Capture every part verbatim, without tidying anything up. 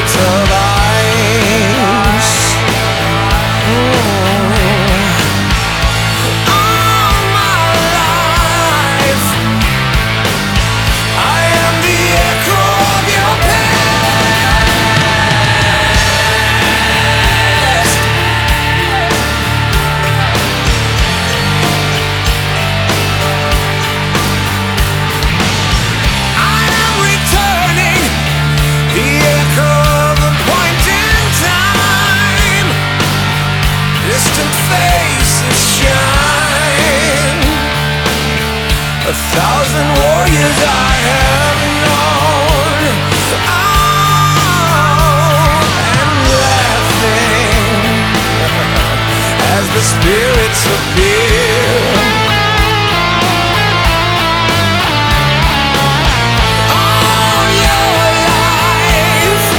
heart of ice. All my life I am the echo of your past. I am returning, the echo of a point in time. Distant faces shine, a thousand warriors I have known. Oh, and laughing as the spirits appear. All your life,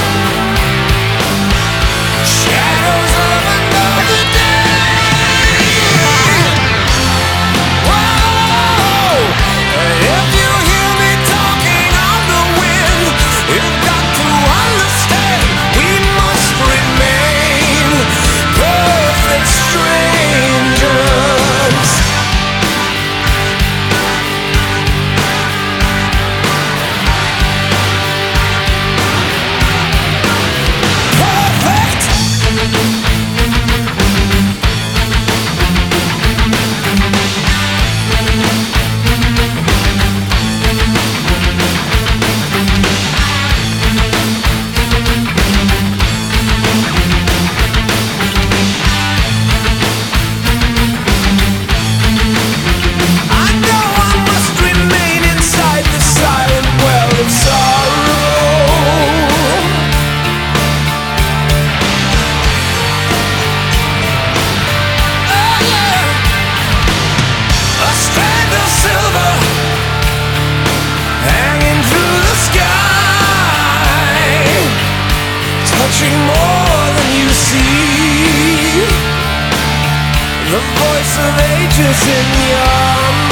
shadows of another day. Whoa, if you hear me talking on the wind, you've got to understand we must remain perfect strangers. Perfect. I know I must remain inside the silent well of sorrow. Oh yeah, a strand of silver hanging through the sky, touching more than you see. The voice of ages in your